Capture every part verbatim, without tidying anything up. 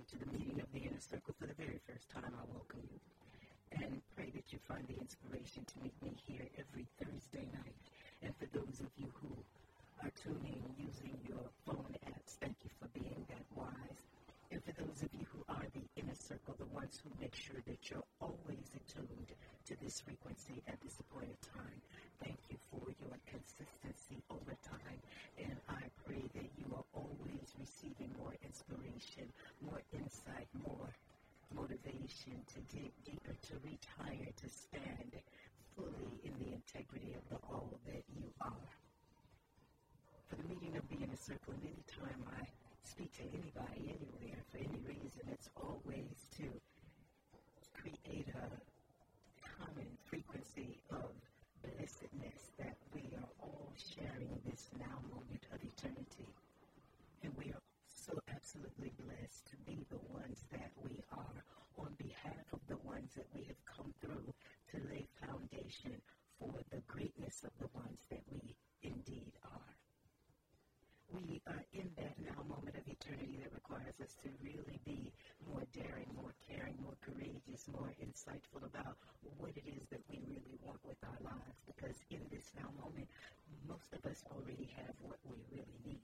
to the meeting of the Inner Circle for the very first time, I welcome you and pray that you find the inspiration to meet me here every Thursday night. And for those of you who are tuning using your phone apps, thank you for being that wise. And for those of you who are the Inner Circle, the ones who make sure that you're always attuned to this frequency at this appointed time, thank you for your consistency over time. And I pray that you are always receiving more inspiration, more insight, more motivation to dig deeper, to reach higher, to stand fully in the integrity of the all that you are. For the meeting of the Inner Circle, and anytime I speak to anybody, anywhere, for any reason, it's always to create a common frequency of blessedness that we are all sharing this now moment of eternity. And we are so absolutely blessed to be the ones that we are on behalf of the ones that we have come through to lay foundation for the greatness of the ones that we indeed are. We are in that now moment of eternity that requires us to really be more daring, more caring, more courageous, more insightful about what it is that we really want with our lives. Because in this now moment, most of us already have what we really need.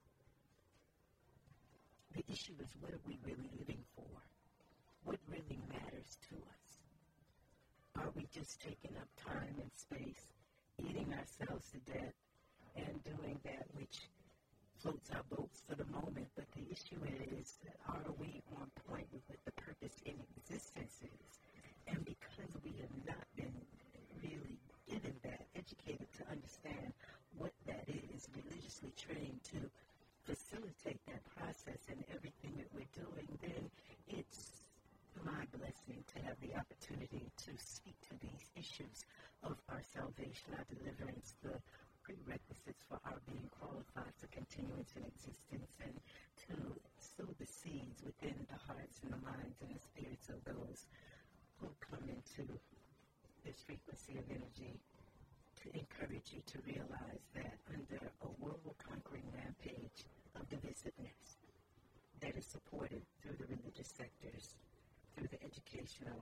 The issue is, what are we really living for? What really matters to us? Are we just taking up time and space, eating ourselves to death, and doing that which floats our boats for the moment? But the issue is, are we on point with what the purpose in existence is? And because we have not been really given that, educated to understand what that is, religiously trained to facilitate that process in everything that we're doing, then it's my blessing to have the opportunity to speak to these issues of our salvation, our deliverance, the prerequisites for our being qualified for continuance and existence, and to sow the seeds within the hearts and the minds and the spirits of those who come into this frequency of energy, to encourage you to realize that under a world-conquering rampage of divisiveness that is supported through the religious sectors, through the educational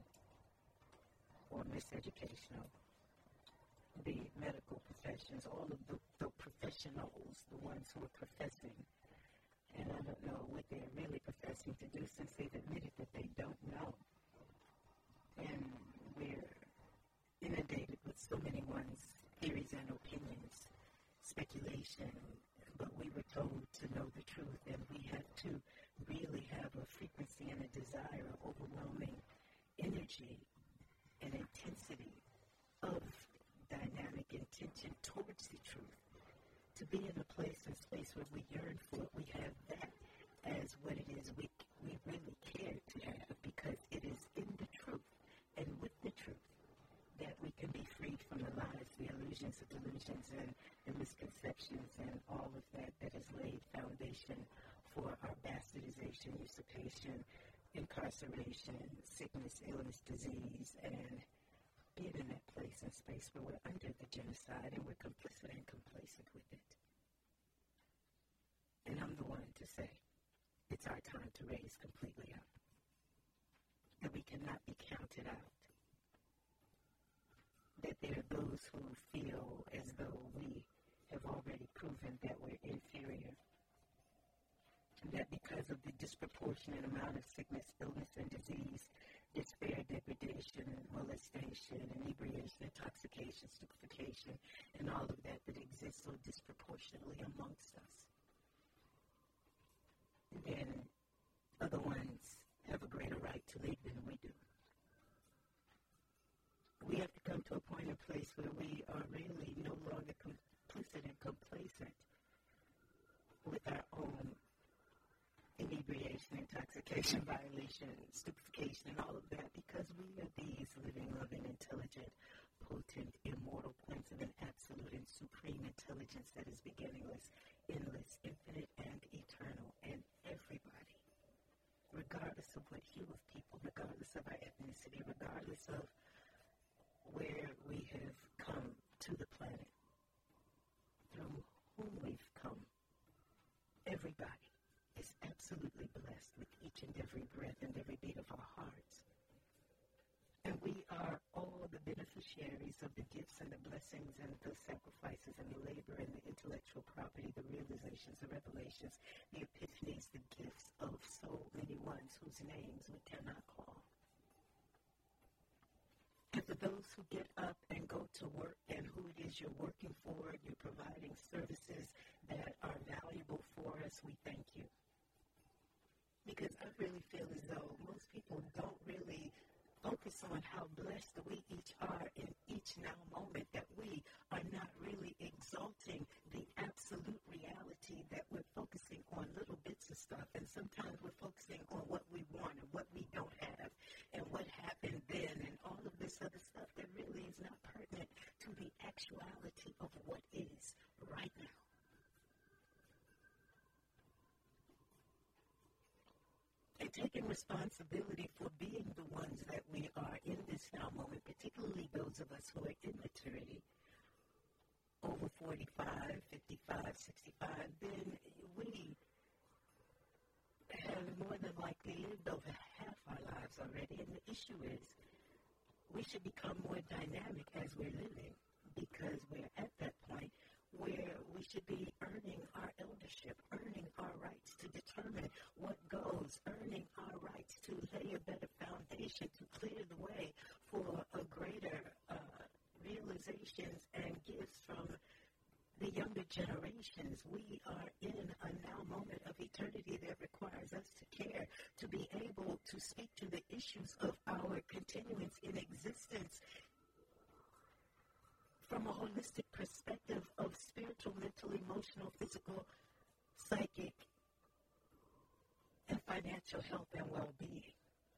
or miseducational, the medical professions, all of the, the professionals, the ones who are professing, and I don't know what they're really professing to do since they've admitted that they don't know. And we're inundated with so many one's theories and opinions, speculation, but we were told to know the truth, and we have to really have a frequency and a desire, overwhelming energy and intensity of dynamic intention towards the truth, to be in a place and space where we yearn for it. We have that as what it is we, we really care to have, because it is in the truth and with the truth that we can be freed from the lies, the illusions, the delusions, and the misconceptions, and all of that that has laid foundation for our bastardization, usurpation, incarceration, sickness, illness, disease, and being in that place and space where we're under the genocide and we're complicit and complacent with it. And I'm the one to say it's our time to raise completely up. That we cannot be counted out. That there are those who feel as though we have already proven that we're inferior. That because of the disproportionate amount of sickness, illness, and disease, despair, degradation, molestation, inebriation, intoxication, stupefaction, and all of that that exists so disproportionately amongst us, then other ones have a greater right to live than we do. We have to come to a point and place where we are really no longer complicit and complacent with our own inebriation, intoxication, violation, stupefaction, and all of that, because we are these living, loving, intelligent, potent, immortal points of an absolute and supreme intelligence that is beginningless, endless, infinite, and eternal. And everybody, regardless of what hue of people, regardless of our ethnicity, regardless of where we have come to the planet, through whom we've come, everybody is absolutely blessed with each and every breath and every beat of our hearts. And we are all the beneficiaries of the gifts and the blessings and the sacrifices and the labor and the intellectual property, the realizations, the revelations, the epiphanies, the gifts of so many ones whose names we cannot call. And for those who get up and go to work and who it is you're working for, you're providing services that are valuable for us, we thank you. Because I really feel as though most people don't really focus on how blessed we each are in each now moment, that we are not really exalting the absolute reality, that we're focusing on little bits of stuff, and sometimes we're focusing on what we want and what we don't have and what happened then and all of this other stuff that really is not pertinent to the actuality of what is right now. And taking responsibility for being the ones that we are in this now moment, particularly those of us who are in maturity, over forty-five, fifty-five, sixty-five, then we have more than likely lived over half our lives already. And the issue is we should become more dynamic as we're living, because we're at that point where we should be earning our eldership, earning our rights to determine what goes, earning our rights to lay a better foundation, to clear the way for a greater uh, realizations and gifts from the younger generations. We are in a now moment of eternity that requires us to care, to be able to speak to the issues of our continuance in existence from a holistic perspective of spiritual, mental, emotional, physical, psychic, and financial health and well-being.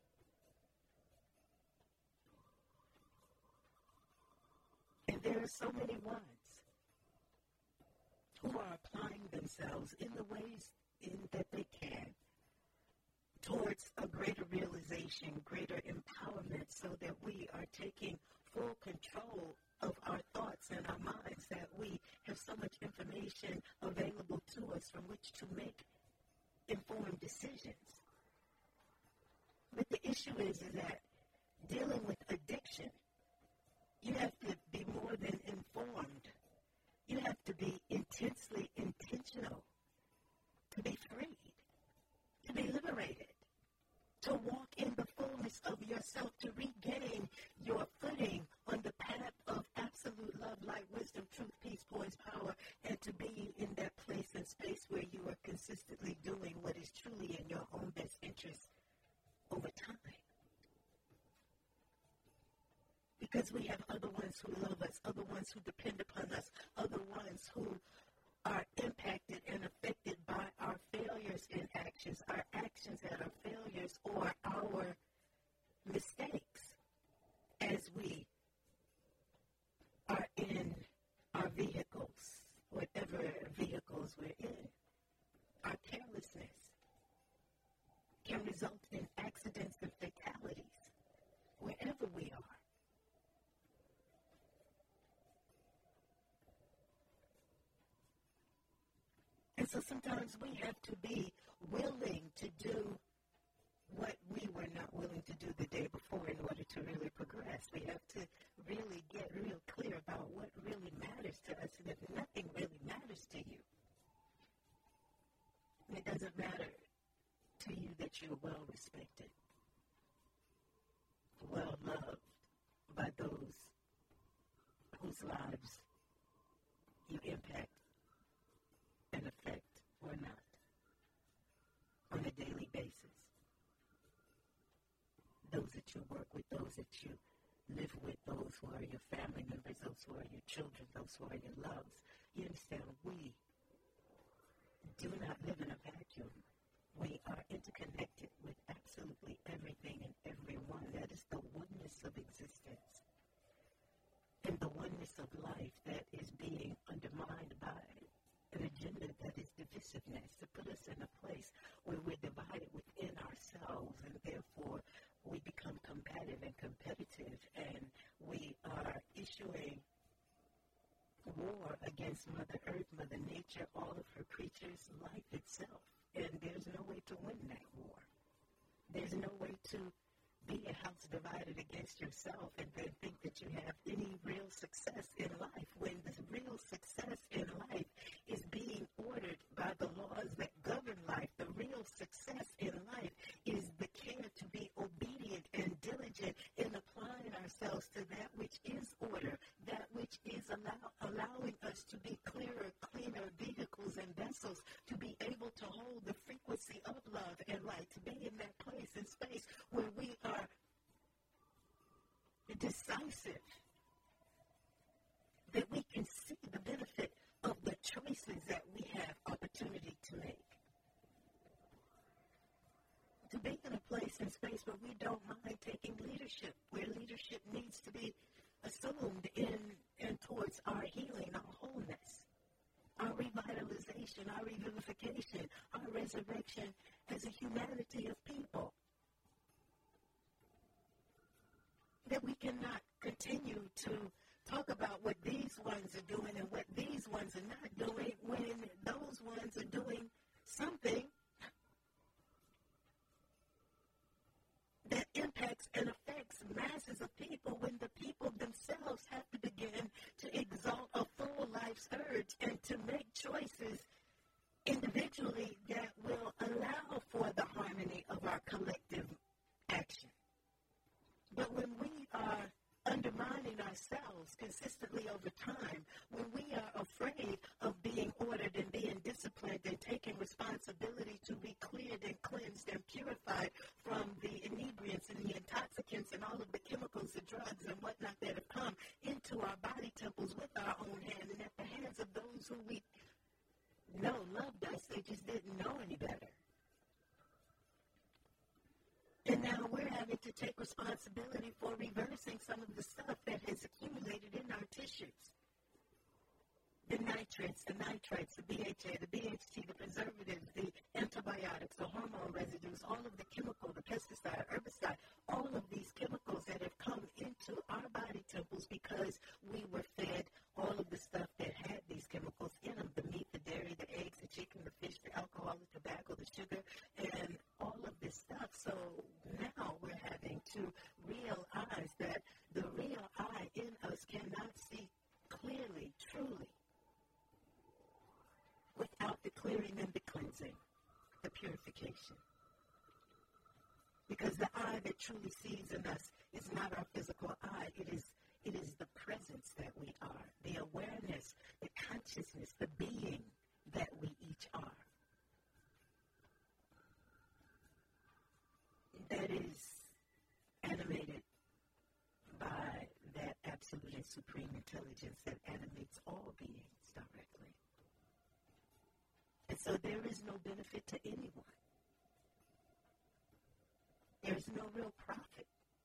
And there are so many ones who are applying themselves in the ways in that they can towards a greater realization, greater empowerment, so that we are taking full control of our thoughts and our minds, that we have so much information available to us from which to make informed decisions. But the issue is, is that dealing with addiction, you have to be more than informed. You have to be intensely intentional to be freed, to be liberated, to walk in the fullness of yourself, to regain your footing on the path of absolute love, light, wisdom, truth, peace, poise, power, and to be in that place and space where you are consistently doing what is truly in your own best interest over time. Because we have other ones who love us, other ones who depend upon us, other ones who are impacted and affected by our failures in actions, our actions and our failures, or our mistakes as we are in our vehicles, whatever vehicles we're in. Our carelessness can result in accidents and fatalities wherever we are. And so sometimes we have to be willing to do what we were not willing to do the day before in order to really progress. We have to really get real clear about what really matters to us. And if nothing really matters to you, it doesn't matter to you that you're well respected, well loved by those whose lives you impact and affect or not on a daily basis. Those that you work with, those that you live with, those who are your family members, those who are your children, those who are your loves. You understand, we do not live in a vacuum. We are interconnected with absolutely everything and everyone. That is the oneness of existence and the oneness of life that is being undermined by an agenda that is divisiveness, to put us in a place where we're divided within ourselves, and therefore we become combative and competitive, and we are issuing war against Mother Earth, Mother Nature, all of her creatures, life itself. And there's no way to win that war. There's no way to be a house divided against yourself and then think that you have any real success in life, when the real success in life is being ordered by the laws that govern life. The real success in life is the care to be obedient and diligent in applying ourselves to that which is order, that which is allow, allowing us to be clearer, cleaner vehicles and vessels, to be able to hold the frequency of love and light, to be in that place and space where we are decisive, that we can see the benefit of the choices that we have opportunity to make. To be in a place and space where we don't mind taking leadership, where leadership needs to be assumed in and towards our healing, our wholeness, our revitalization, our revivification, our resurrection as a humanity of people. That we cannot continue to talk about what these ones are doing and what these ones are not doing when those ones are doing something that impacts and affects masses of people, when the people themselves have to begin to exalt a full life's urge and to make choices individually that will allow for the harmony of our collective action. But when we are undermining ourselves consistently over time, when we are afraid of being ordered and being disciplined and taking responsibility to be cleared and cleansed and purified from the inebriants and the intoxicants and all of the chemicals, the drugs and whatnot that have come into our body temples with our own hand and at the hands of those who we know loved us, they just didn't know any better. And now we're having to take responsibility for reversing some of the stuff that has accumulated in our tissues. The nitrates, the nitrites, the B H A, the B H T, the preservatives, the antibiotics, the hormone residues, all of the chemical, the pesticide, herbicide, all of these chemicals that have come into our body temples because we were fed all of the stuff that had these chemicals in them, the meat, the dairy, the eggs, the chicken, the fish, the alcohol, the tobacco, the sugar, and all of this stuff. So now we're having to realize that the real I in us cannot see clearly, truly, without the clearing and the cleansing, the purification. Because the I that truly sees in us is not our physical eye. It is, it is the presence that we are, the awareness, the consciousness, the being that we each are. That is animated by that absolute and supreme intelligence that animates all beings directly. And so there is no benefit to anyone. There is no real profit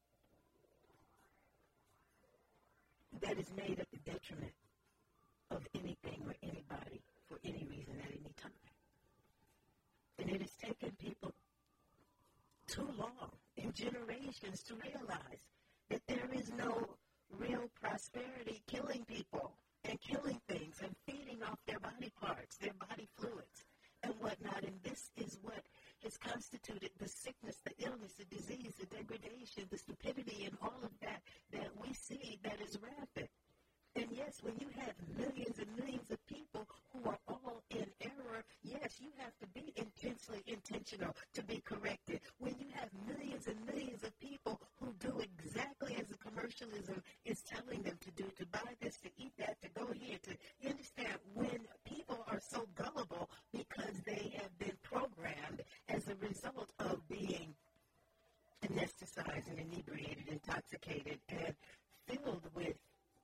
that is made at the detriment of anything or anybody for any reason at any time. And it has taken people too long in generations to realize that there is no real prosperity killing people and killing things and feeding off their body parts, their body fluids and whatnot. And this is what has constituted the sickness, the illness, the disease, the degradation, the stupidity, and all of that that we see that is rampant. And yes, when you have millions and millions of people who are all in error, yes, you have to be intensely intentional to be corrected. When you have millions and millions of people who do exactly as the commercialism is telling them to do, to buy this, to eat that, to go here, to you understand, when people are so gullible because they have been programmed as a result of being anesthetized and inebriated, intoxicated, and filled with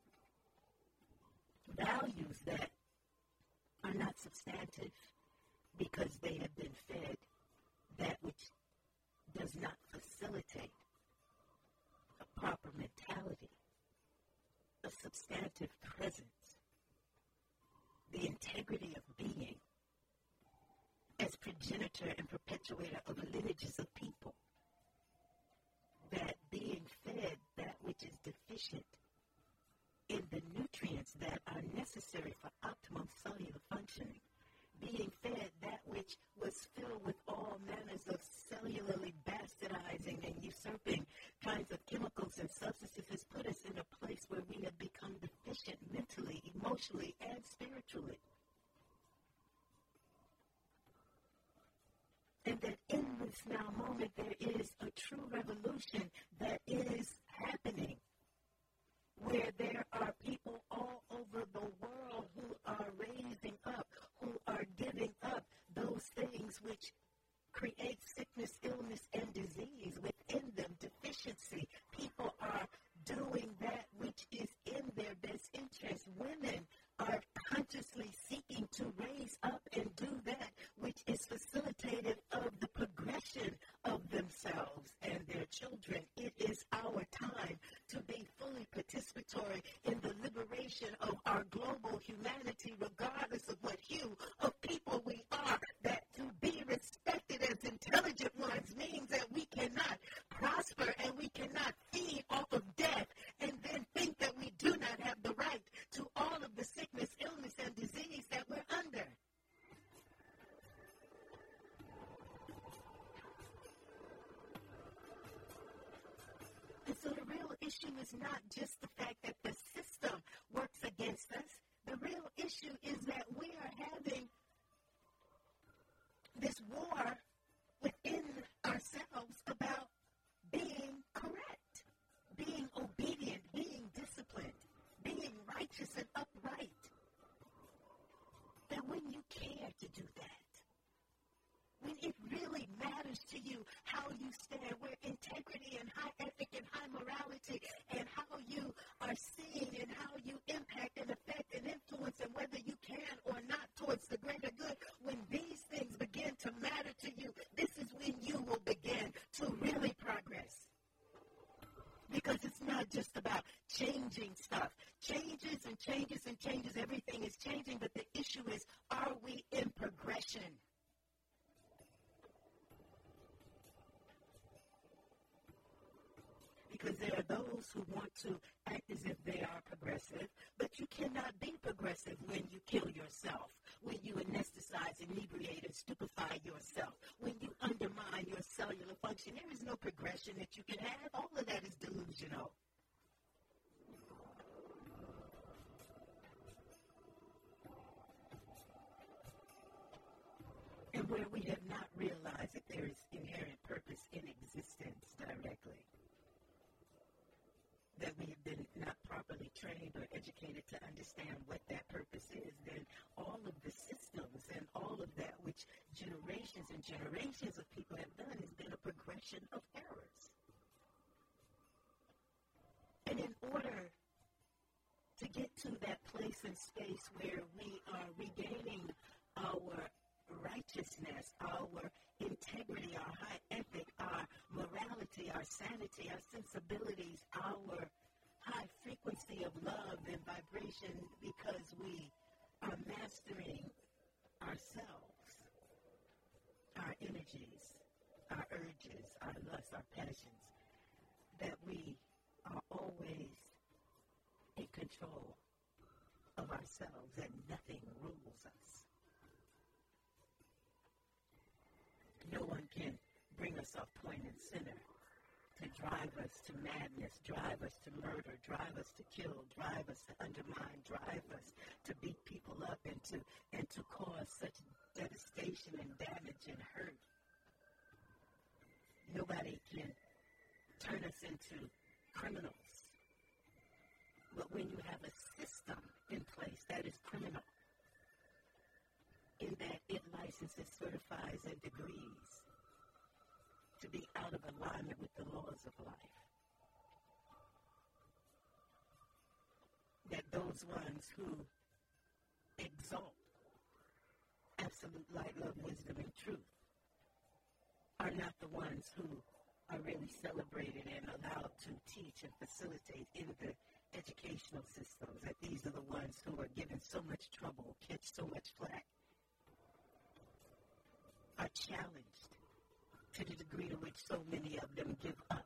values that are not substantive because they have been fed that which does not facilitate a proper mentality, a substantive presence, the integrity of being as progenitor and perpetuator of lineages of people, that being fed that which is deficient in the nutrients that are necessary for optimum cellular functioning, being fed that which was filled with all manners of cellularly bastardized socially, and spiritually. And that in this now moment, there is a true revolution that is happening, where there are people all over the world who are raising up, who are giving up those things which create sickness, illness, and disease within them, deficiency. People are doing that which is in their best interest. Women are consciously seeking to raise up and do that which is facilitative of the progression of themselves and their children. It is our time to be fully participatory in the liberation of our global humanity, regardless of what hue of people we are. That to be respected as intelligent ones means that we cannot prosper and we cannot feed off of death and then think that we do not have the right to all of the sickness, illness, and disease that we're under. And so the real issue is not just the fact that the system works against us. The real issue is that we are having this war within ourselves about being correct, being obedient, being disciplined, being righteous and upright. That when you care to do that, when it really matters to you how you stand, where integrity and high ethic and high morality and how you are seen and how you impact and affect and influence and whether you can or not towards the greater good, when these things begin to matter to you, this is when you will begin to really progress. Because it's not just about changing stuff. Changes and changes and changes, everything is changing, but the issue is, are we in progression? Because there are those who want to act as if they are progressive, but you cannot be progressive when you kill yourself, when you anesthetize, inebriate, and stupefy yourself, when you undermine your cellular function. There is no progression that you can have. All of that is delusional. And where we have not realized that there is inherent purpose in existence directly, that we have been not properly trained or educated to understand what that purpose is, then all of the systems and all of that which generations and generations of people have done has been a progression of errors. And in order to get to that place and space where we are regaining our righteousness, our integrity, our high ethic, our morality, our sanity, our sensibilities, our high frequency of love and vibration, because we are mastering ourselves, our energies, our urges, our lusts, our passions, that we are always in control of ourselves and nothing rules us. No one can bring us off point and center to drive us to madness, drive us to murder, drive us to kill, drive us to undermine, drive us to beat people up and to and to cause such devastation and damage and hurt. Nobody can turn us into criminals. But when you have a system in place that is criminal, in that it licenses, certifies, and degrees to be out of alignment with the laws of life, that those ones who exalt absolute light, love, wisdom, and truth are not the ones who are really celebrated and allowed to teach and facilitate in the educational systems, that these are the ones who are given so much trouble, catch so much flack, are challenged to the degree to which so many of them give up.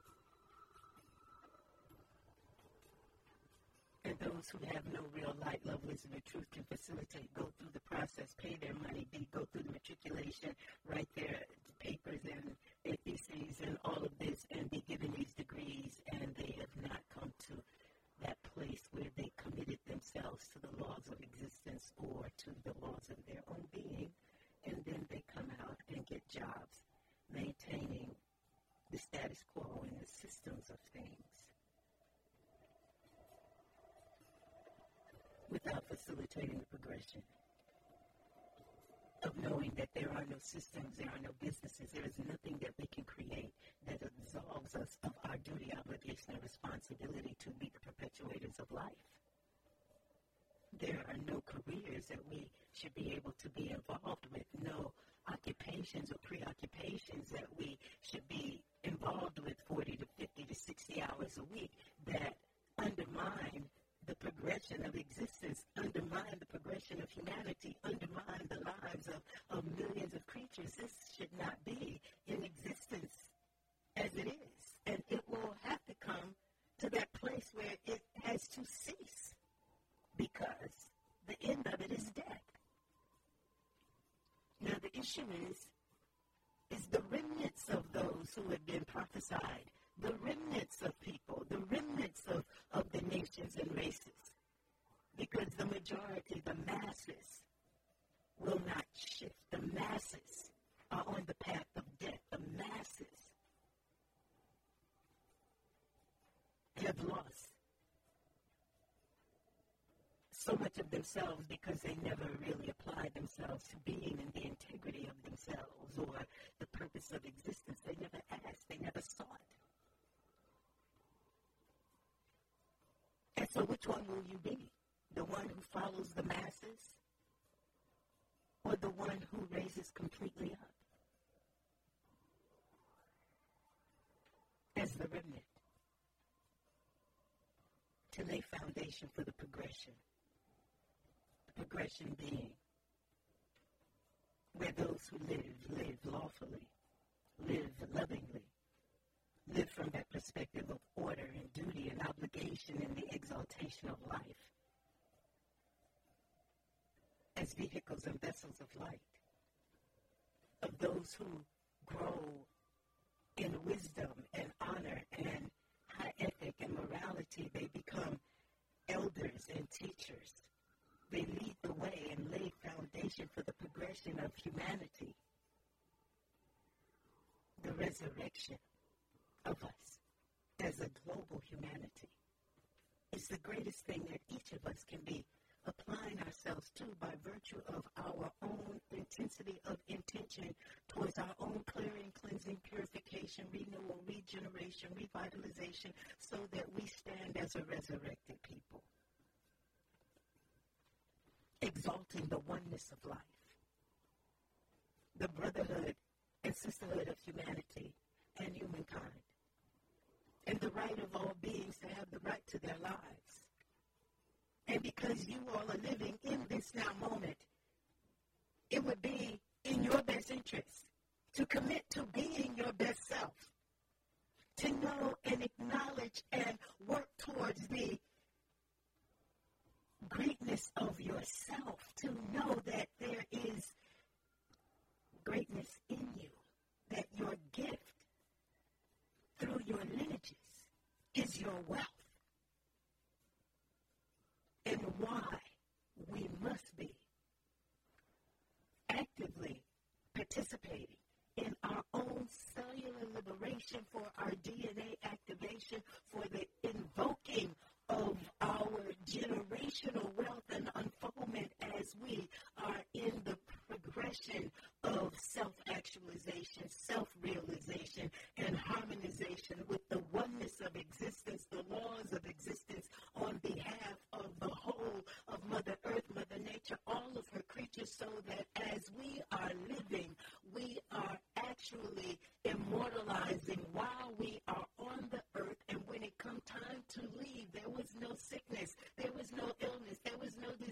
And those who have no real light, love, wisdom, and truth can facilitate, go through the process, pay their money, be, go through the matriculation, write their papers and A P Cs and all of this, and be given these degrees, and they have not come to that place where they committed themselves to the laws of existence or to the laws of their own being, and then they come out and get jobs maintaining the status quo and the systems of things without facilitating the progression of knowing that there are no systems, there are no businesses, there is nothing that we can create that absolves us of our duty, obligation, and responsibility to be the perpetuators of life. There are no careers that we should be able to be involved with, no occupations or preoccupations that we should be involved with forty to fifty to sixty hours a week that undermine the progression of existence, undermine the progression of humanity, undermine the lives of, of millions of creatures. This should not be in existence as it is. And it will have to come to that place where it has to cease because the end of it is death. Now the issue is, is the remnants of those who have been prophesied, the remnants of people, the remnants of, of the nations and races. Because the majority, the masses, will not shift. The masses are on the path of death. The masses have lost so much of themselves because they never really applied themselves to being in the integrity of themselves or the purpose of existence. They never asked. They never sought. And so which one will you be? The one who follows the masses or the one who raises completely up as the remnant to lay foundation for the progression? The progression being where those who live, live lawfully, live lovingly, live from that perspective of order and duty and obligation and the exaltation of life as vehicles and vessels of light, of those who grow in wisdom and honor and high ethic and morality. They become elders and teachers. They lead the way and lay foundation for the progression of humanity, the resurrection of us as a global humanity. It's the greatest thing that each of us can be applying ourselves to by virtue of our own intensity of intention towards our own clearing, cleansing, purification, renewal, regeneration, revitalization, so that we stand as a resurrected people, exalting the oneness of life, the brotherhood and sisterhood of humanity and humankind, and the right of all beings to have the right to their lives. And because you all are living in this now moment, it would be in your best interest to commit to being your best self, to know and acknowledge and work towards the greatness of yourself, to know that there is greatness in you, that your gift through your lineages is your wealth, and why we must be actively participating in our own cellular liberation, for our D N A activation, for the invoking of our generational wealth and unfoldment as we are in the progression of self-actualization, self-realization, and harmonization with the oneness of existence, the laws of existence on behalf of the whole of Mother Earth, Mother Nature, all of her creatures, so that as we are living, we are actually immortalizing while we are on the earth. And when it comes time to leave, there was no sickness, there was no illness, there was no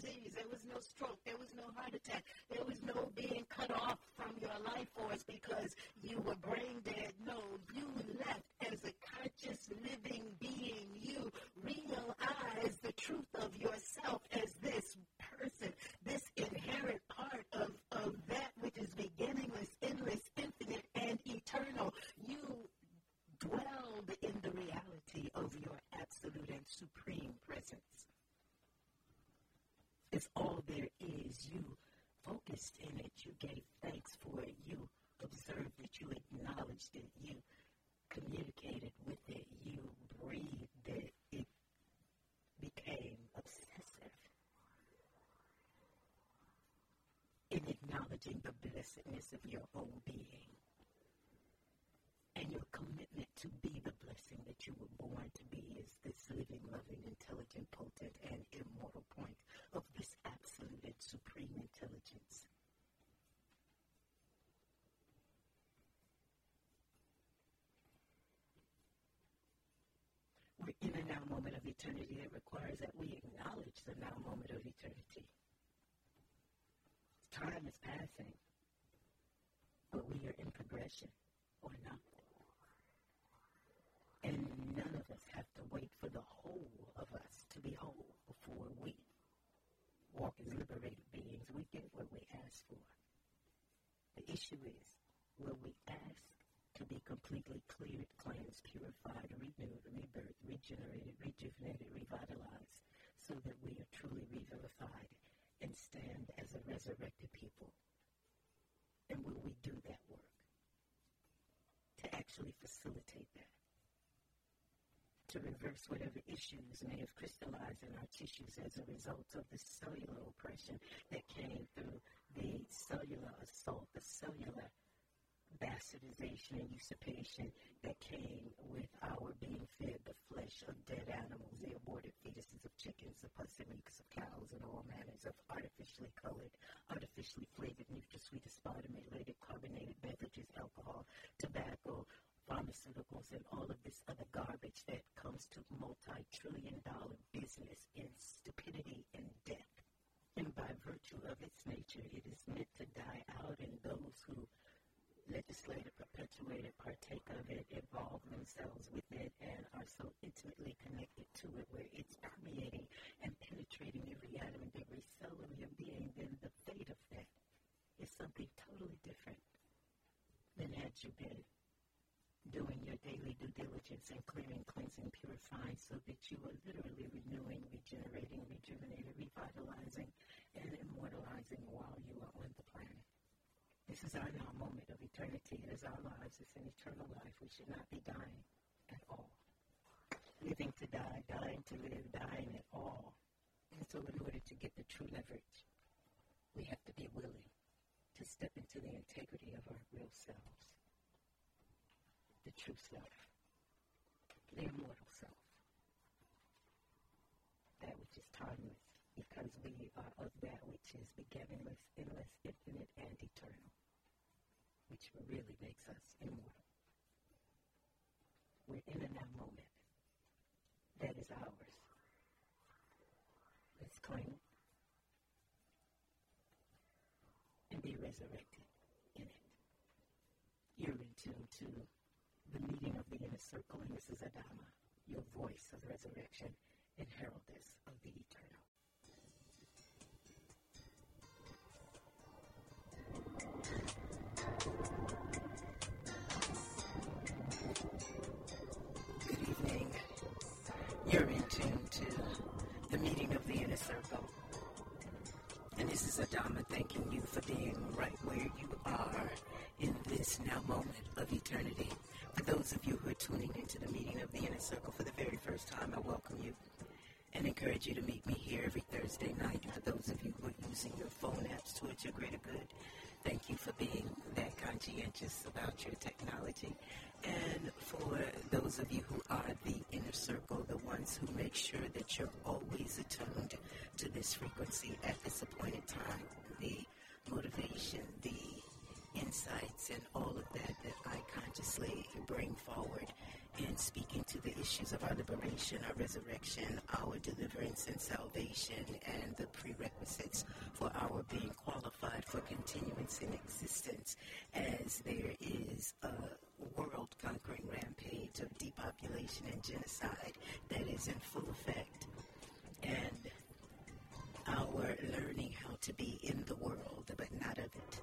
It's all there is. You focused in it. You gave thanks for it. You observed it. You acknowledged it. You communicated with it. You breathed it. It became obsessive in acknowledging the blessedness of your own being and your commitment to be the blessing that you were born to be is this living, loving, intelligent, potent, and immortal point of this absolute and supreme intelligence. We're in a now moment of eternity that requires that we acknowledge the now moment of eternity. Time is passing, but we are in progression, or not. And none of us have to wait for the whole of us to be whole before we walk as liberated beings. We get what we ask for. The issue is, will we ask to be completely cleared, cleansed, purified, renewed, rebirthed, regenerated, rejuvenated, revitalized, so that we are truly revivified and stand as a resurrected people? And will we do that work to actually facilitate that? To reverse whatever issues may have crystallized in our tissues as a result of the cellular oppression that came through the cellular assault, the cellular bastardization and usurpation that came with our being fed the flesh of dead animals, the aborted fetuses of chickens, the pus and mucus of cows, and all manners of artificially colored, artificially flavored, nutrasweet, aspartame-related, carbonated beverages, alcohol, tobacco, pharmaceuticals, and all of this other garbage that comes to multi-trillion dollar business in stupidity and death. And by virtue of its nature, it is meant to die out, and those who legislate it, perpetuate it, partake of it, involve themselves with it, and are so intimately connected to it where it's permeating and penetrating every atom and every cell of your being, then the fate of that is something totally different than had you been doing your daily due diligence and clearing, cleansing, purifying, so that you are literally renewing, regenerating, rejuvenating, revitalizing, and immortalizing while you are on the planet. This is our now moment of eternity. It is our lives. It's an eternal life. We should not be dying at all. Living to die, dying to live, dying at all. And so in order to get the true leverage, we have to be willing to step into the integrity of our real selves. The true self. The immortal self. That which is timeless, because we are of that which is beginningless, endless, infinite, and eternal, which really makes us immortal. We're in a now moment that is ours. Let's claim it and be resurrected in it. You're in tune to the meeting of the inner circle, and this is Adama, your voice of resurrection and heraldess of the eternal. Good evening. You're in tune to the meeting of the inner circle. And this is Adama thanking you for being right where you are in this now moment of eternity. For those of you who are tuning into the meeting of the inner circle for the very first time, I welcome you and encourage you to meet me here every Thursday night. For those of you who are using your phone apps towards your greater good, thank you for being that conscientious about your technology. And for those of you who are the inner circle, the ones who make sure that you're always attuned to this frequency at this appointed time, the motivation, the insights, and all of that that I consciously bring forward in speaking to the issues of our liberation, our resurrection, our deliverance and salvation, and the prerequisites for our being qualified for continuance in existence, as there is a world-conquering rampage of depopulation and genocide that is in full effect, and our learning how to be in the world but not of it,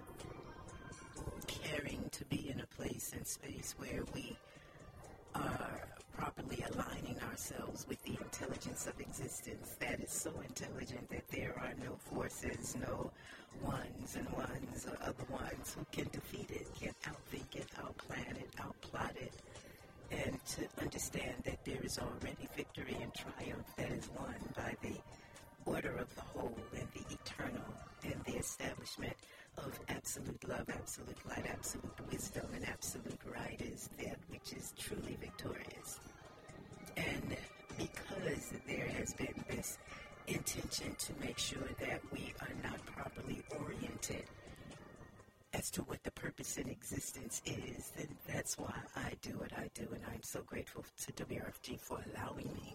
caring to be in a place and space where we are properly properly aligning ourselves with the intelligence of existence that is so intelligent that there are no forces, no ones and ones or other ones who can defeat it, can outthink it, outplan it, outplot it, and to understand that there is already victory and triumph that is won by the order of the whole and the eternal and the establishment of absolute love, absolute light, absolute wisdom, and absolute right is that which is truly victorious. And because there has been this intention to make sure that we are not properly oriented as to what the purpose in existence is, then that's why I do what I do, and I'm so grateful to W R F G for allowing me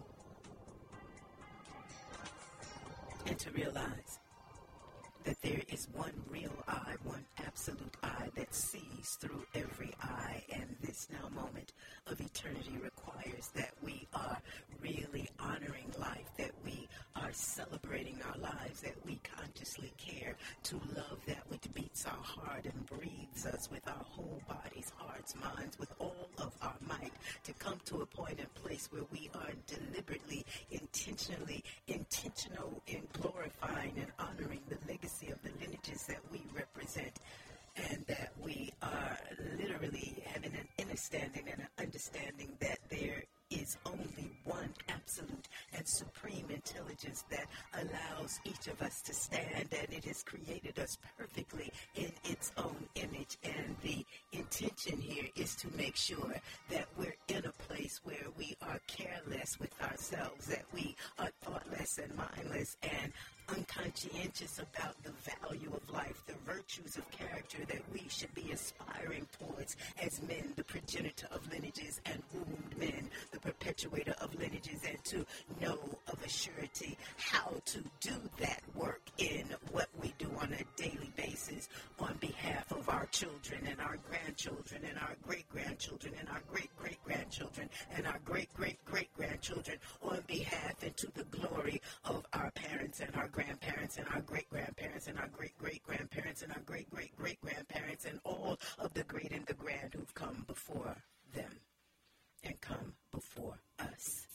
and to realize that there is one real eye, one absolute eye that sees through every eye, and this now moment of eternity requires that we are really honoring life, that we are celebrating our lives, that we consciously care to love that which beats our heart and breathes us with our whole bodies, hearts, minds, with all of our might, to come to a point and place where we are deliberately, intentionally, intentional in glorifying and honoring the legacy of the lineages that we represent, and that we are literally having an understanding and an understanding that there is only one absolute and supreme intelligence that allows each of us to stand, and it has created us perfectly in its own image. And the intention here is to make sure that we're in a place where we are careless with ourselves, that we are thoughtless and mindless and unconscientious about the value of life, the virtues of character that we should be aspiring towards as men, the progenitor of lineages, and wombed men, the perpetuator of lineages, and to know of a surety how to do that work in what we do on a daily basis on behalf of our children and our grandchildren and our great-grandchildren and our great-great-grandchildren and our great-great-great-grandchildren, on behalf and to the glory of our parents and our grandparents and our great-grandparents and our great-great-grandparents and our great-great-great-grandparents and all of the great and the grand who've come before them and come before us.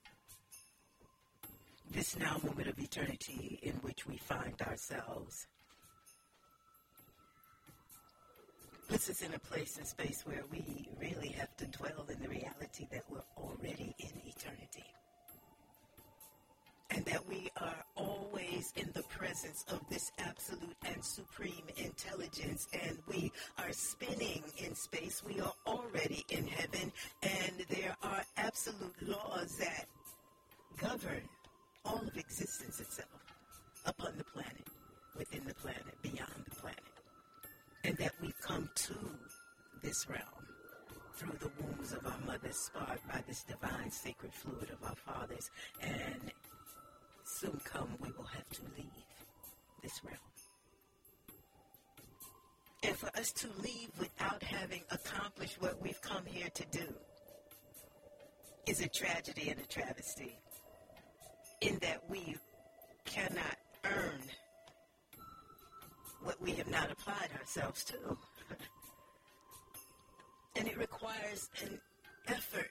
This now moment of eternity in which we find ourselves puts us in a place and space where we really have to dwell in the reality that we're already in eternity, and that we are always in the presence of this absolute and supreme intelligence, and we are spinning in space. We are already in heaven, and there are absolute laws that govern all of existence itself, upon the planet, within the planet, beyond the planet, and that we've come to this realm through the wombs of our mothers, sparked by this divine sacred fluid of our fathers, and soon come we will have to leave this realm. And for us to leave without having accomplished what we've come here to do is a tragedy and a travesty, in that we cannot earn what we have not applied ourselves to. And it requires an effort,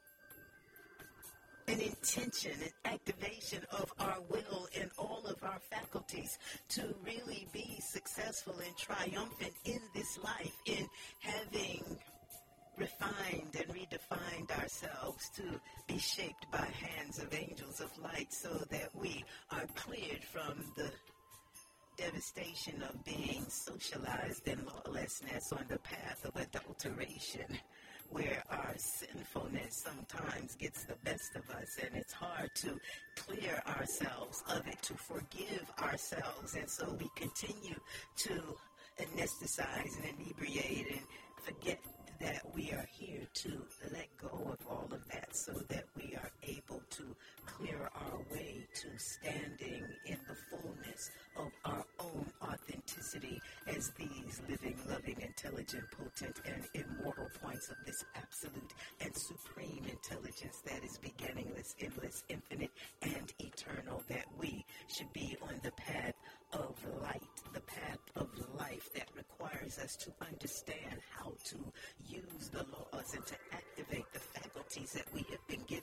an intention, an activation of our will and all of our faculties to really be successful and triumphant in this life, in having refined and redefined ourselves to be shaped by hands of angels of light, so that we are cleared from the devastation of being socialized in lawlessness on the path of adulteration, where our sinfulness sometimes gets the best of us, and it's hard to clear ourselves of it, to forgive ourselves, and so we continue to anesthetize and inebriate and forget that we are here to let go of all of that, so that we are able to clear our way to standing in the fullness of our own authenticity as these living, loving, intelligent, potent, and immortal points of this absolute and supreme intelligence that is beginningless, endless, infinite, and eternal, that we should be on the path of light, the path of life that requires us to understand how to use the laws and to activate the faculties that we have been given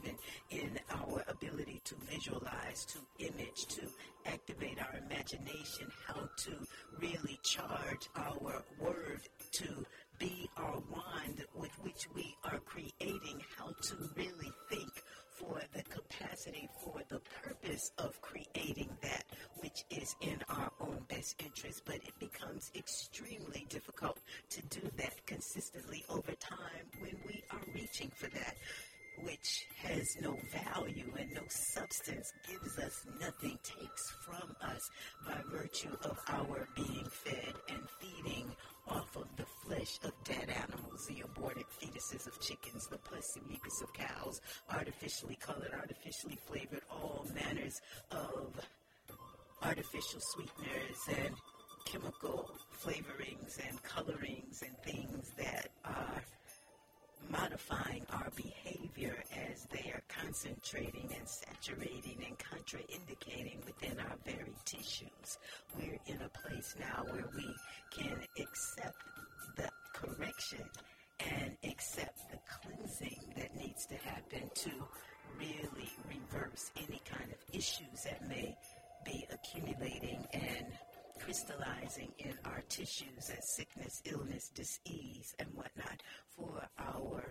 visualize, to image, to activate our imagination, how to really charge our word to be our wand with which we are creating, how to really think for the capacity, for the purpose of creating that which is in our own best interest. But it becomes extremely difficult to do that consistently over time when we are reaching for that which has no value and no substance, gives us nothing, takes from us by virtue of our being fed and feeding off of the flesh of dead animals, the aborted fetuses of chickens, the pus and mucus of cows, artificially colored, artificially flavored, all manners of artificial sweeteners and chemical flavorings and colorings and things that are modifying our behavior as they are concentrating and saturating and contraindicating within our very tissues. We're in a place now where we can accept the correction and accept the cleansing that needs to happen to really reverse any kind of issues that may be accumulating and crystallizing in our tissues as sickness, illness, disease, and whatnot for our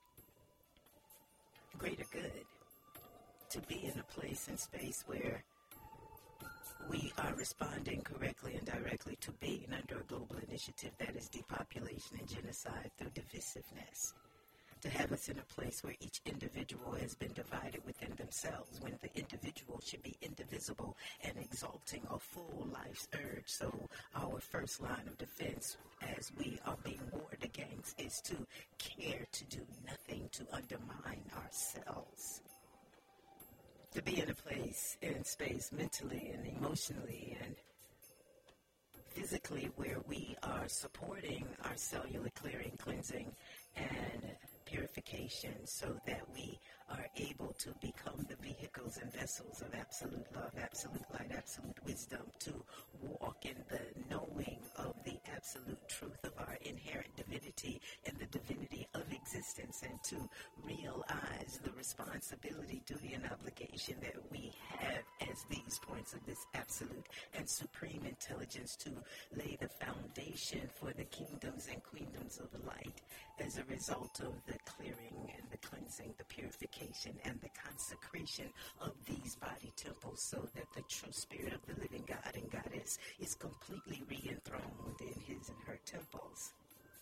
greater good. To be in a place and space where we are responding correctly and directly to being under a global initiative that is depopulation and genocide through divisiveness. To have us in a place where each individual has been divided within themselves, when the individual should be indivisible and exalting a full life's urge. So our first line of defense as we are being warred against is to care to do nothing to undermine ourselves. To be in a place and space mentally and emotionally and physically where we are supporting our cellular clearing, cleansing, and purification so that we are able to become the vehicles and vessels of absolute love, absolute light, absolute wisdom, to walk in the knowing of the absolute truth of our inherent divinity and the divinity of existence, and to realize the responsibility, duty, and obligation that we have as these points of this absolute and supreme intelligence to lay the foundation for the kingdoms and queendoms of light as a result of the clearing and the cleansing, the purification and the consecration of these body temples, so that the true spirit of the living God and Goddess is completely re-enthroned in his and her temples.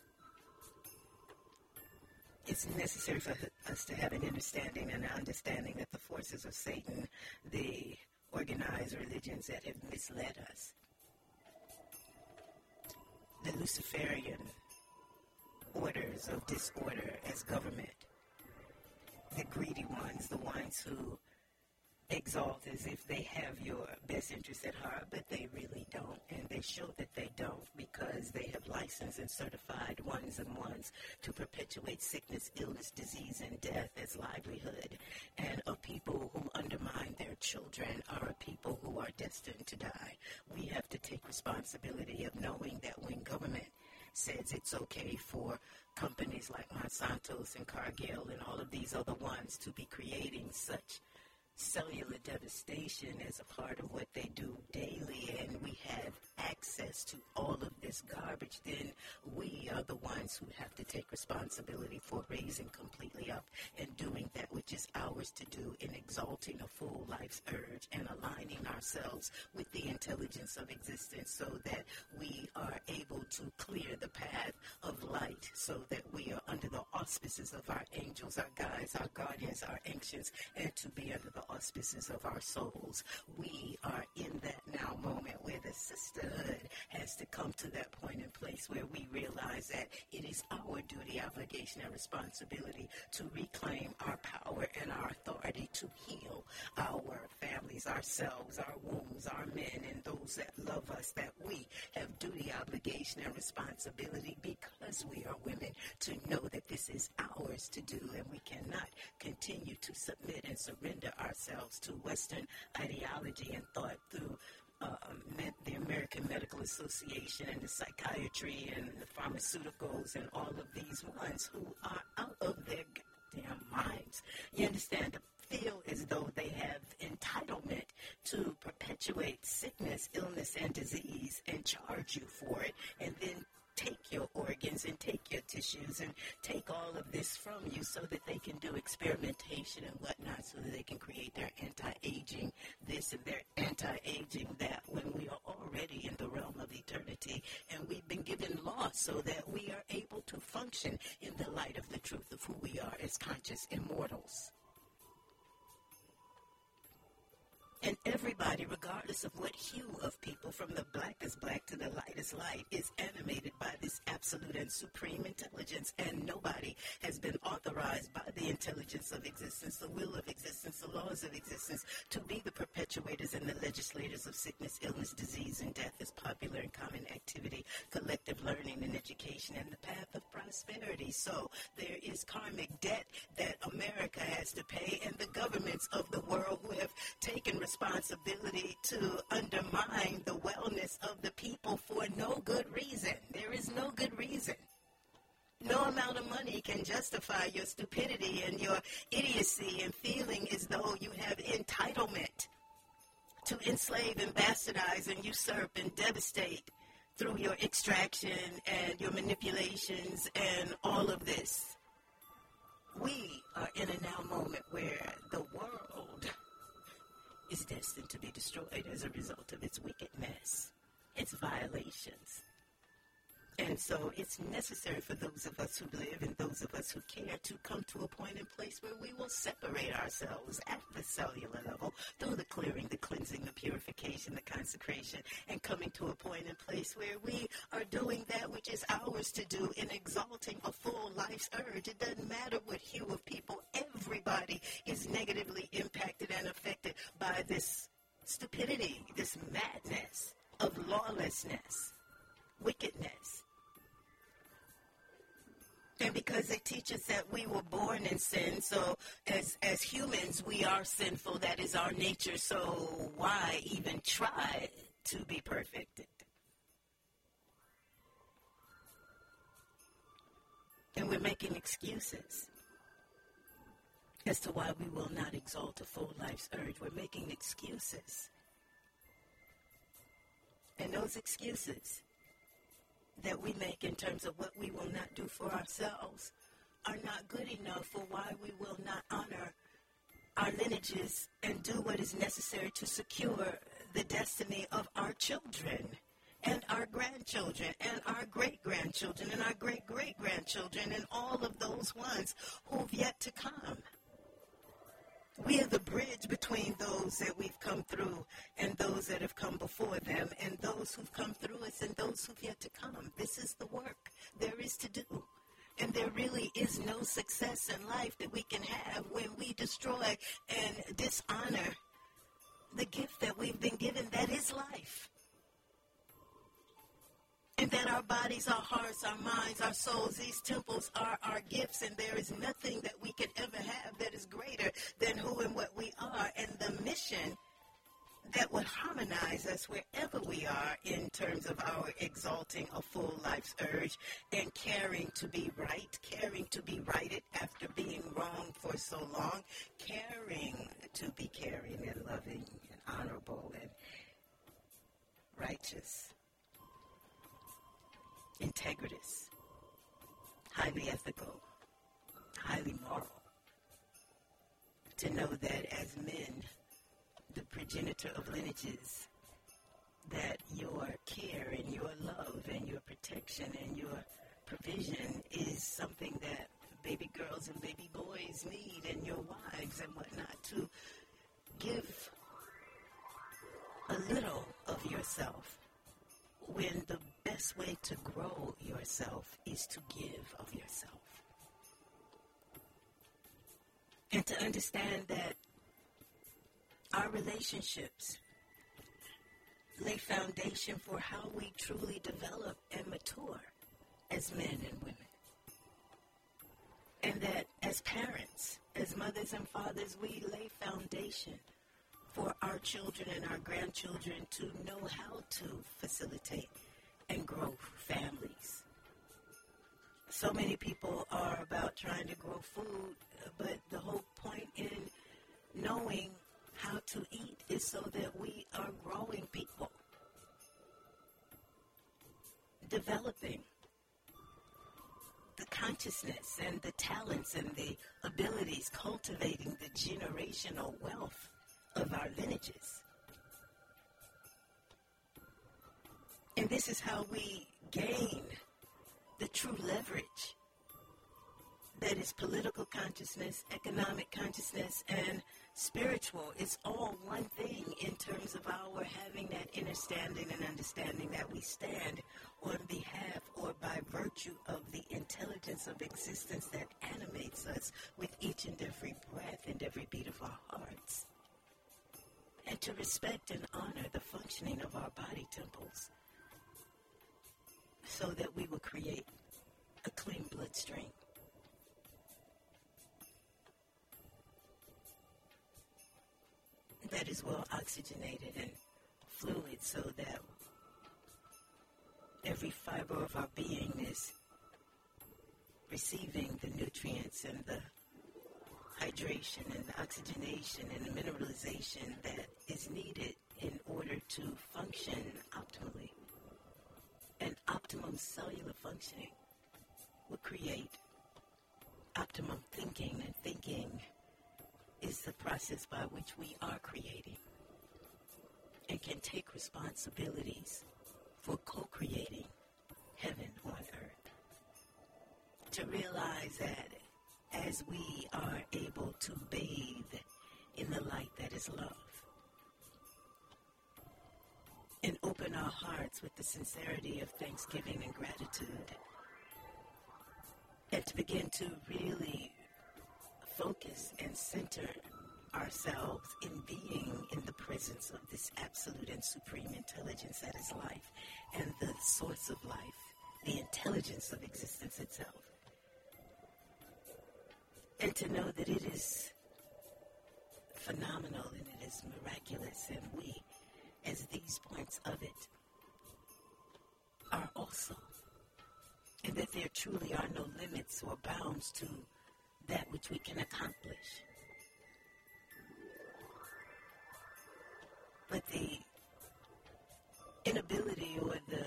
It's necessary for us to have an understanding and an understanding that the forces of Satan, the organized religions that have misled us, the Luciferian orders of disorder as government, the greedy ones, the ones who exalt as if they have your best interest at heart, but they really don't. And they show that they don't because they have licensed and certified ones and ones to perpetuate sickness, illness, disease, and death as livelihood. And a people who undermine their children are a people who are destined to die. We have to take responsibility of knowing that when government says it's okay for companies like Monsanto's and Cargill and all of these other ones to be creating such cellular devastation as a part of what they do daily, and we have access to all of this garbage, then we are the ones who have to take responsibility for raising completely up and doing that which is ours to do in exalting a full life's urge and aligning ourselves with the intelligence of existence so that we are able to clear the path of light, so that we are under the auspices of our angels, our guides, our guardians, our ancients, and to be under the auspices of our souls. We are in that now moment where the sisterhood has to come to that point in place where we realize that it is our duty, obligation, and responsibility to reclaim our power and our authority to heal our families, ourselves, our wombs, our men, and those that love us, that we have duty, obligation, and responsibility because we are women to know that this is ours to do, and we cannot continue to submit and surrender ourselves to Western ideology and thought through Um, the American Medical Association and the psychiatry and the pharmaceuticals and all of these ones who are out of their goddamn minds. You understand? To feel as though they have entitlement to perpetuate sickness, illness, and disease and charge you for it, and then take your organs and take your tissues and take all of this from you so that they can do experimentation and whatnot, so that they can create their anti-aging this and their anti-aging that, when we are already in the realm of eternity and we've been given law so that we are able to function in the light of the truth of who we are as conscious immortals. And everybody, regardless of what hue of people, from the blackest black to the lightest light, is animated by this absolute and supreme intelligence. And nobody has been authorized by the intelligence of existence, the will of existence, the laws of existence, to be the perpetuators and the legislators of sickness, illness, disease, and death as popular and common activity, collective learning and education, and the path of prosperity. So there is karmic debt that America has to pay, and the governments of the world who have taken responsibility to undermine the wellness of the people for no good reason. There is no good reason. No amount of money can justify your stupidity and your idiocy and feeling as though you have entitlement to enslave and bastardize and usurp and devastate through your extraction and your manipulations and all of this. We are in a now moment where the world is destined to be destroyed as a result of its wickedness, its violations. And so it's necessary for those of us who live and those of us who care to come to a point and place where we will separate ourselves at the cellular level through the clearing, the cleansing, the purification, the consecration, and coming to a point and place where we are doing that which is ours to do in exalting a full life's urge. It doesn't matter what hue of people. Everybody is negatively impacted and affected by this stupidity, this madness of lawlessness, wickedness. And because they teach us that we were born in sin, so as as humans, we are sinful. That is our nature. So why even try to be perfected? And we're making excuses as to why we will not exalt a full life's urge. We're making excuses. And those excuses that we make in terms of what we will not do for ourselves are not good enough for why we will not honor our lineages and do what is necessary to secure the destiny of our children and our grandchildren and our great-grandchildren and our great-great-grandchildren and all of those ones who've yet to come. We are the bridge between those that we've come through and those that have come before them and those who've come through us and those who've yet to come. This is the work there is to do. And there really is no success in life that we can have when we destroy and dishonor the gift that we've been given, that is life. And that our bodies, our hearts, our minds, our souls, these temples are our gifts, and there is nothing that we can ever have that is greater than who and what we are, and the mission that would harmonize us wherever we are in terms of our exalting a full life's urge and caring to be right, caring to be righted after being wrong for so long, caring to be caring and loving and honorable and righteous, integritous, highly ethical, highly moral. To know that as men, the progenitor of lineages, that your care and your love and your protection and your provision is something that baby girls and baby boys need, and your wives and whatnot, to give a little of yourself, when the best way to grow yourself is to give of yourself. And to understand that our relationships lay foundation for how we truly develop and mature as men and women. And that as parents, as mothers and fathers, we lay foundation for our children and our grandchildren to know how to facilitate and grow families. So many people are about trying to grow food, but the whole point in knowing how to eat is so that we are growing people, developing the consciousness and the talents and the abilities, cultivating the generational wealth of our lineages. And this is how we gain the true leverage that is political consciousness, economic consciousness, and spiritual. It's all one thing in terms of our having that understanding and understanding that we stand on behalf or by virtue of the intelligence of existence that animates us with each and every breath and every beat of our hearts. And to respect and honor the functioning of our body temples so that we will create a clean bloodstream. That is well oxygenated and fluid so that every fiber of our being is receiving the nutrients and the hydration and the oxygenation and the mineralization that is needed in order to function optimally. And optimum cellular functioning will create optimum thinking, and thinking is the process by which we are creating and can take responsibilities for co-creating heaven on earth. To realize that as we are able to bathe in the light that is love and open our hearts with the sincerity of thanksgiving and gratitude, and to begin to really focus and center ourselves in being in the presence of this absolute and supreme intelligence that is life and the source of life, the intelligence of existence itself. And to know that it is phenomenal and it is miraculous, and we, as these points of it, are also. And that there truly are no limits or bounds to that which we can accomplish. But the inability or the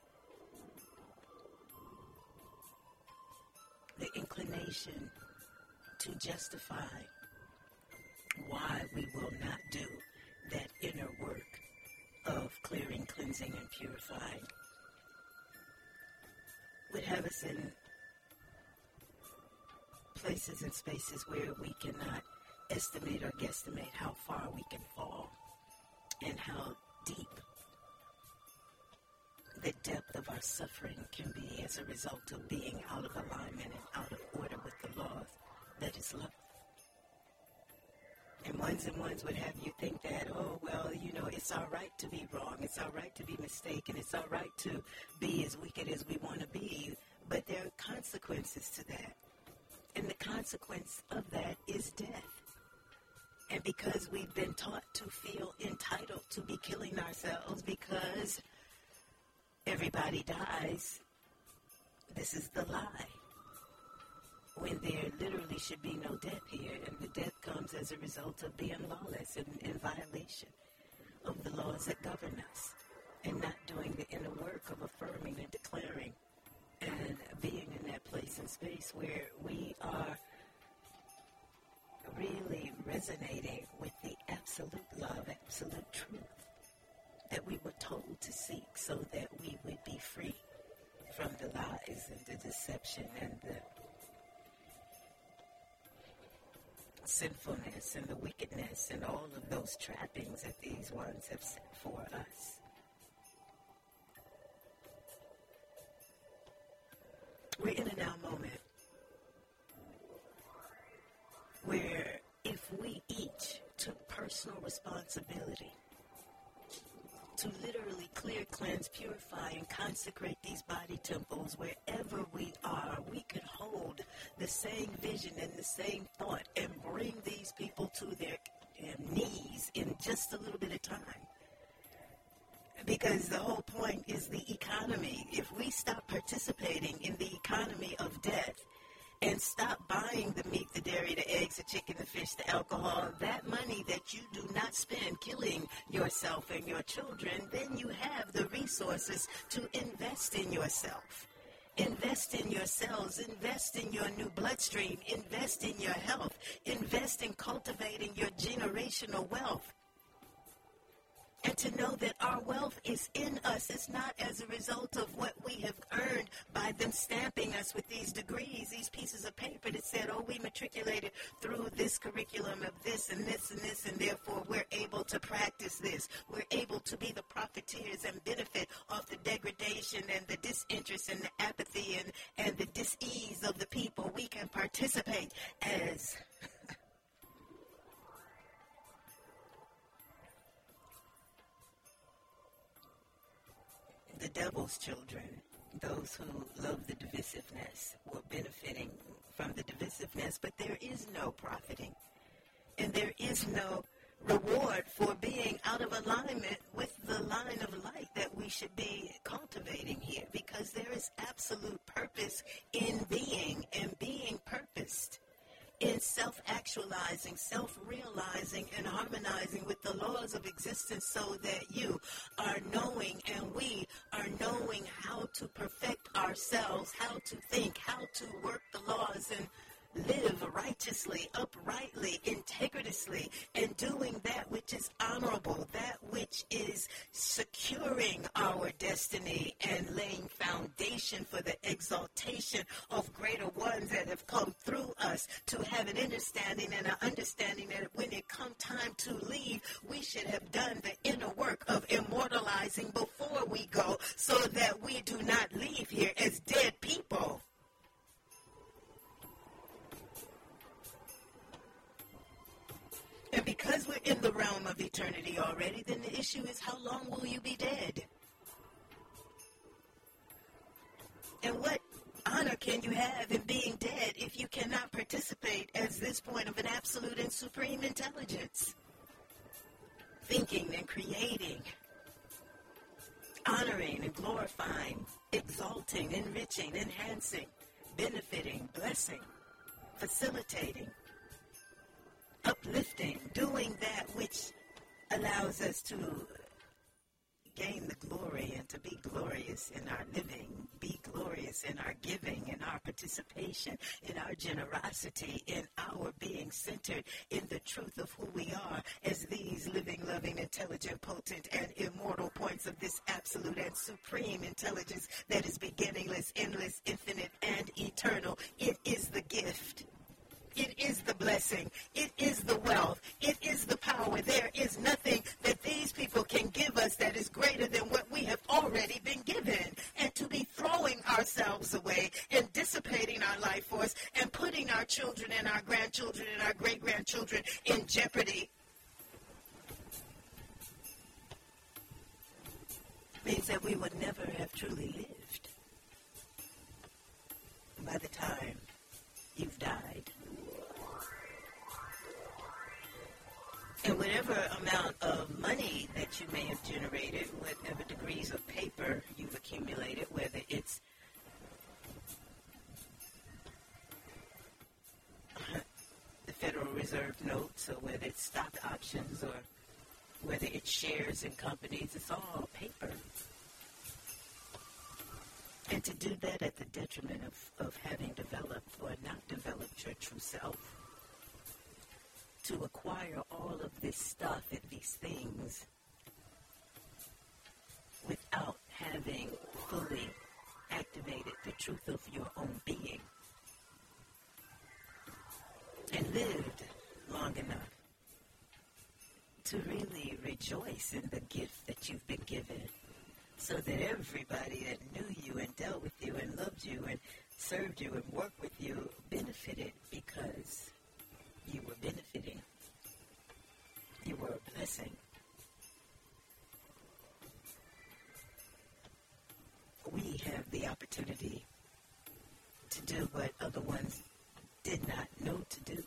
the inclination to justify why we will not do that inner work of clearing, cleansing, and purifying would have us in places and spaces where we cannot estimate or guesstimate how far we can fall and how deep the depth of our suffering can be as a result of being out of alignment and out of order with the laws that is love. And ones and ones would have you think that, oh, well, you know, it's all right to be wrong. It's all right to be mistaken. It's all right to be as wicked as we want to be. But there are consequences to that. And the consequence of that is death. And because we've been taught to feel entitled to be killing ourselves because everybody dies, this is the lie. When there literally should be no death here, and the death comes as a result of being lawless and in violation of the laws that govern us, and not doing the inner work of affirming and declaring and being in that place and space where we are really resonating with the absolute love, absolute truth that we were told to seek so that we would be free from the lies and the deception and the sinfulness and the wickedness and all of those trappings that these ones have set for us. We're in a now moment where if we each took personal responsibility to literally clear, cleanse, purify, and consecrate these body temples wherever we are, we could hold the same vision and the same thought and bring these people to their um, knees in just a little bit of time. Because the whole point is the economy. If we stop participating in the economy of death And stop buying the meat, the dairy, the eggs, the chicken, the fish, the alcohol. That money that you do not spend killing yourself and your children, then you have the resources to invest in yourself. Invest in your cells, invest in your new bloodstream, invest in your health, invest in cultivating your generational wealth. And to know that our wealth is in us. It's not as a result of what we have earned by them stamping us with these degrees, these pieces of paper that said, oh, we matriculated through this curriculum of this and this and this, and therefore we're able to practice this. We're able to be the profiteers and benefit off the degradation and the disinterest and the apathy and, and the dis-ease of the people. We can participate as the devil's children, those who love the divisiveness, were benefiting from the divisiveness, but there is no profiting, and there is no reward for being out of alignment with the line of light that we should be cultivating here, because there is absolute purpose in being and being purposed in self-actualizing, self-realizing, and harmonizing with the laws of existence so that you are knowing and we are knowing how to perfect ourselves, how to think, how to work the laws and live righteously, uprightly, integritiously, and doing that which is honorable, that which is securing our destiny and laying foundation for the exaltation of greater ones that have come through us, to have an understanding and an understanding that when it comes time to leave, we should have done the inner work of immortalizing before we go, so that we do not leave here as dead people. And because we're in the realm of eternity already, then the issue is, how long will you be dead? And what honor can you have in being dead if you cannot participate as this point of an absolute and supreme intelligence? Thinking and creating, honoring and glorifying, exalting, enriching, enhancing, benefiting, blessing, facilitating, uplifting, doing that which allows us to gain the glory and to be glorious in our living, be glorious in our giving, in our participation, in our generosity, in our being centered in the truth of who we are as these living, loving, intelligent, potent, and immortal points of this absolute and supreme intelligence that is beginningless, endless, infinite, and eternal. It is the gift. It is the blessing. It is the wealth. It is the power. There is nothing that these people can give us that is greater than what we have already been given. And to be throwing ourselves away and dissipating our life force and putting our children and our grandchildren and our great-grandchildren in jeopardy means that we would never have truly lived by the time you've died. And whatever amount of money that you may have generated, whatever degrees of paper you've accumulated, whether it's the Federal Reserve notes or whether it's stock options or whether it's shares in companies, it's all paper. And to do that at the detriment of, of having developed or not developed your true self, to acquire all of this stuff and these things without having fully activated the truth of your own being and lived long enough to really rejoice in the gift that you've been given, so that everybody that knew you and dealt with you and loved you and served you and worked with you benefited because you were benefiting. You were a blessing. We have the opportunity to do what other ones did not know to do.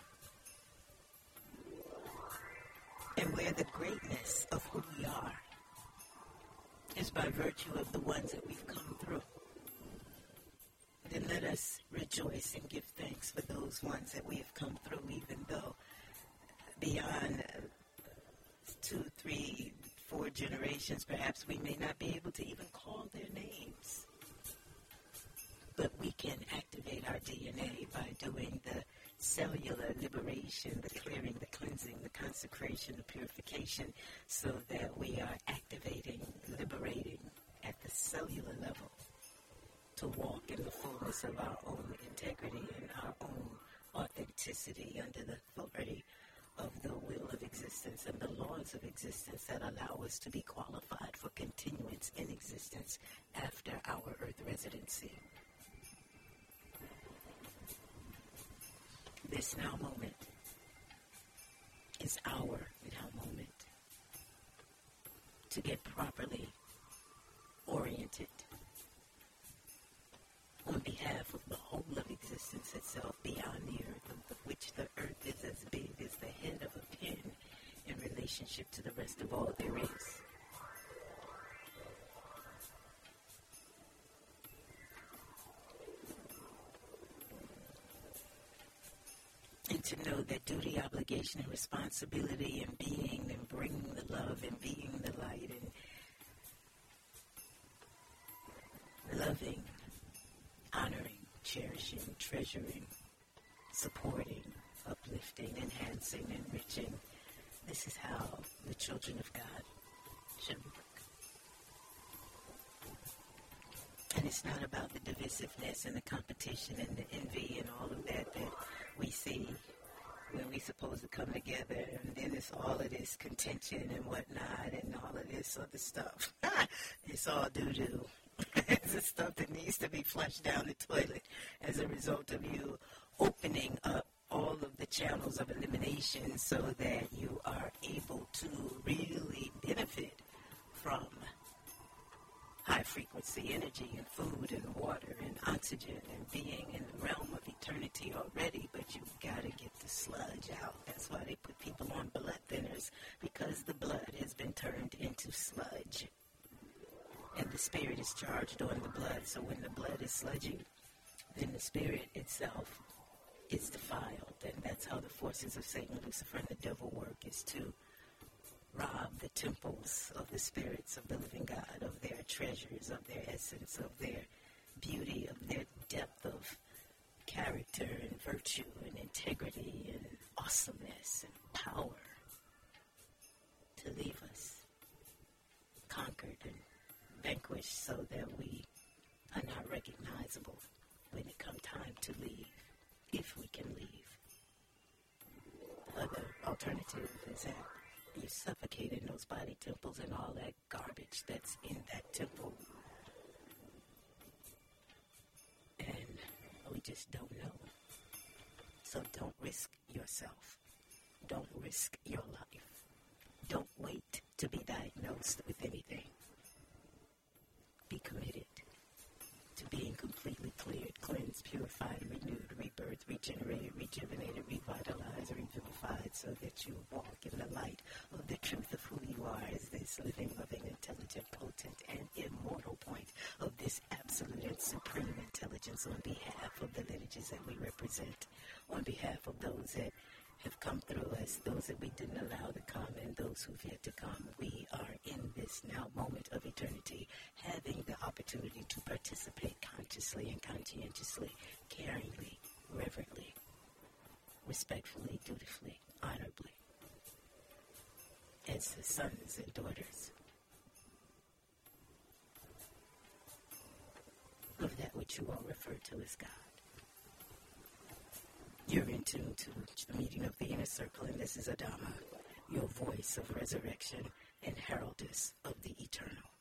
And where the greatness of who we are is by virtue of the ones that we've come through. then let us rejoice and give thanks for those ones that we have come through, even though beyond uh, two, three, four generations, perhaps we may not be able to even call their names. But we can activate our D N A by doing the cellular liberation, the clearing, the cleansing, the consecration, the purification, so that we are activating, liberating at the cellular level to walk in the fullness of our own integrity and our own authenticity under the authority of the will of existence and the laws of existence that allow us to be qualified for continuance in existence after our earth residency. This now moment is our now moment to get properly oriented on behalf of the whole of existence itself beyond the earth, of which the earth is as big as the head of a pin in relationship to the rest of all there is. And to know that duty, obligation, and responsibility and being and bringing the love and being the light and loving, honoring, cherishing, treasuring, supporting, uplifting, enhancing, enriching. This is how the children of God should work. And it's not about the divisiveness and the competition and the envy and all of that that we see when we supposed to come together, and then it's all of this contention and whatnot and all of this other stuff. It's all doo-doo. It's the stuff that needs to be flushed down the toilet as a result of you opening up all of the channels of elimination so that you are able to really benefit from high-frequency energy and food and water and oxygen and being in the realm of eternity already, but you've got to get the sludge out. That's why they put people on blood thinners, because the blood has been turned into sludge. And the spirit is charged on the blood, so when the blood is sludgy, then the spirit itself is defiled. And that's how the forces of Satan, Lucifer, and the devil work, is to rob the temples of the spirits of the living God, of their treasures, of their essence, of their beauty, of their depth of character and virtue and integrity and awesomeness and power, to leave us conquered and vanquished so that we are not recognizable when it comes time to leave, if we can leave. The other alternative is that you suffocate in those body temples and all that garbage that's in that temple. And we just don't know. So don't risk yourself. Don't risk your life. Don't wait to be diagnosed with anything. Be committed to being completely cleared, cleansed, purified, renewed, rebirthed, regenerated, rejuvenated, revitalized, revivified, so that you walk in the light of the truth of who you are as this living, loving, intelligent, potent, and immortal point of this absolute and supreme intelligence on behalf of the lineages that we represent, on behalf of those that have come through us, those that we didn't allow to come, and those who've yet to come. We are in this now moment of eternity, having the opportunity to participate consciously and conscientiously, caringly, reverently, respectfully, dutifully, honorably, as the sons and daughters of that which you all refer to as God. You're in tune to the meeting of the inner circle, and this is Adama, your voice of resurrection and heraldess of the eternal.